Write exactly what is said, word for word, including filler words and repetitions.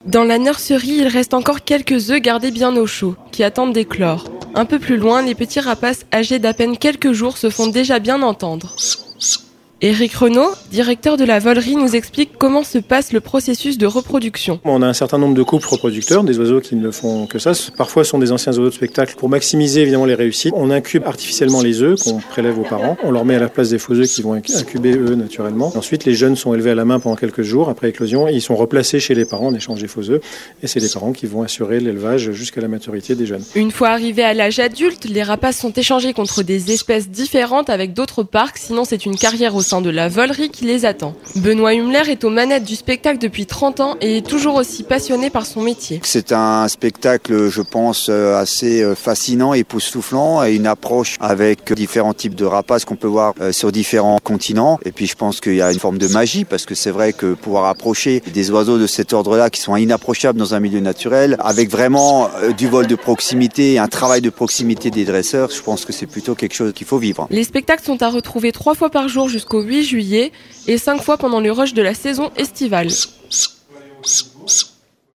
Dans la nurserie, il reste encore quelques œufs gardés bien au chaud, qui attendent d'éclore. Un peu plus loin, les petits rapaces âgés d'à peine quelques jours se font déjà bien entendre. Éric Renaud, directeur de la volerie, nous explique comment se passe le processus de reproduction. On a un certain nombre de couples reproducteurs, des oiseaux qui ne font que ça. Parfois, ce sont des anciens oiseaux de spectacle. Pour maximiser évidemment les réussites, on incube artificiellement les œufs qu'on prélève aux parents. On leur met à la place des faux œufs qui vont incuber eux naturellement. Ensuite, les jeunes sont élevés à la main pendant quelques jours après éclosion et ils sont replacés chez les parents en échange des faux œufs. Et c'est les parents qui vont assurer l'élevage jusqu'à la maturité des jeunes. Une fois arrivés à l'âge adulte, les rapaces sont échangés contre des espèces différentes avec d'autres parcs. Sinon, c'est une carrière au sein de la volerie qui les attend. Benoît Hummler est aux manettes du spectacle depuis trente ans et est toujours aussi passionné par son métier. C'est un spectacle, je pense, assez fascinant, époustouflant, et une approche avec différents types de rapaces qu'on peut voir sur différents continents. Et puis je pense qu'il y a une forme de magie, parce que c'est vrai que pouvoir approcher des oiseaux de cet ordre-là qui sont inapprochables dans un milieu naturel, avec vraiment du vol de proximité, un travail de proximité des dresseurs, je pense que c'est plutôt quelque chose qu'il faut vivre. Les spectacles sont à retrouver trois fois par jour jusqu'au huit juillet et cinq fois pendant le rush de la saison estivale.